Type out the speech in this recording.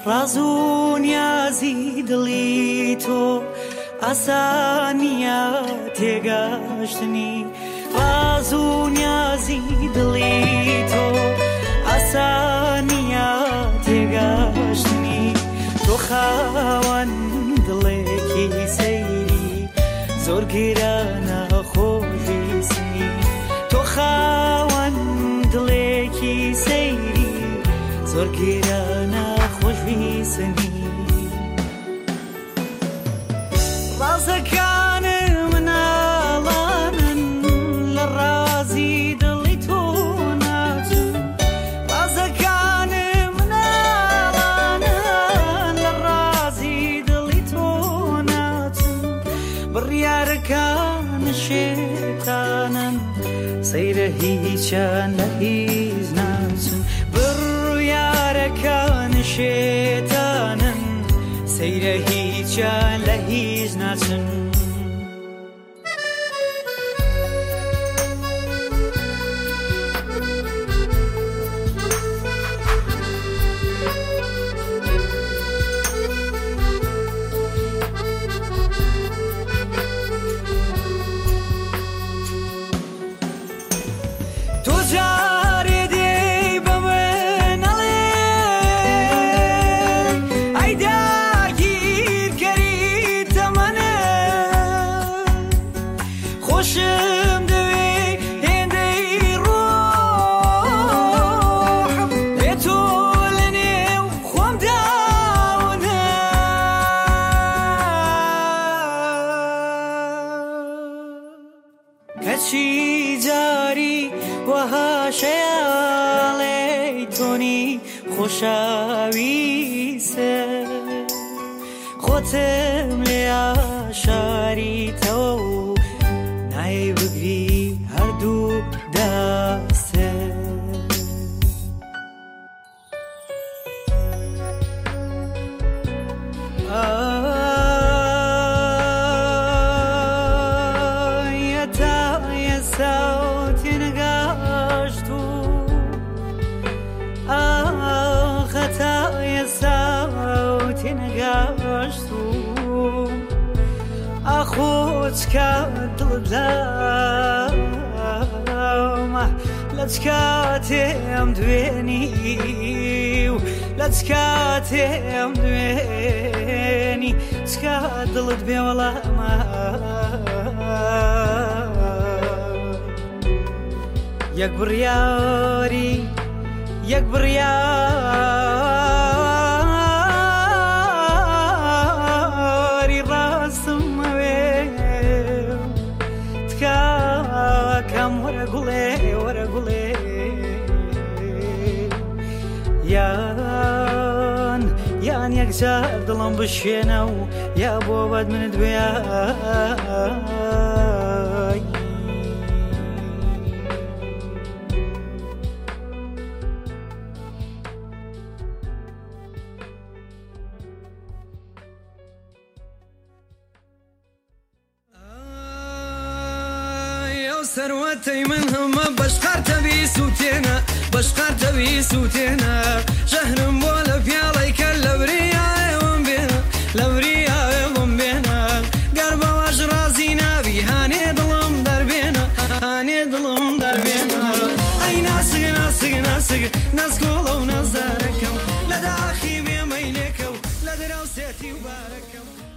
ڕازوو نیازی دڵی تۆ ئاسانیە تێگەشتنی ڕازوو نیازی دڵی تۆ ئاسانیە تێگەشتنی تۆ خاوەن دڵێکی سەیری زۆر گرانە خۆشویستنی تۆ خاوەن دڵێکی سەیری زۆر گرانە خۆشویستنی ڕازەکانم مناڵانن لە ڕازی دڵی تۆ ناچن ڕازەکانم مناڵانن لە ڕازی دڵی تۆ ناچن بڕیارەکان شێتانن سەیرە هیچیان لە هیچ ناچن بڕیارەکان شێتانن سەیرە هیچیان لە هیچ ناچن تۆ جارێ دێی بە من ئەڵێ ئەی داگیرکەری تەمەنە خۆشم دەوێ هێندەی ڕۆحم لێ تۆ لە نێو خۆم داونە کەچی جاری وەها شەیاڵێی تۆنی خۆشەویستە خۆتم لێ ئاشاریتەوە و نایە بگری هەردوو دەستە تا ئێستا تێنەگەشت و تا ئێستا تێنەگەشت و ئاخۆ چکات دڵت لەمە لە چ کاتێم دوێنی و لە چ کاتێم دوێنی چ کات دڵت بێ وەڵامە یەک بڕیاری یەک بڕیاری ڕاستم ئەوێ تکاکەم وەرە گوڵێ وەرە گوڵێ یان یەکجار دڵم بشێنە و یا بۆ بەد منت وێ سەروەتەی من هەمە بەشقەرتەوی سووتێنە بەشقەرتەوی سووتێنە ژەهرم بۆ لە پیاڵەی کە لە بریایەوەم بێنە لە بریایەوەم بێنە گەر بەوەش ڕازی ناوی هانێ دڵم دەربێنە هانێ دڵم دەربێنە ئەی ناسک ناسک ناسک ناسکۆڵە و نازدارەکەم لە داخی بێمەی لێکە و لە دراوسێتی و بارەکەم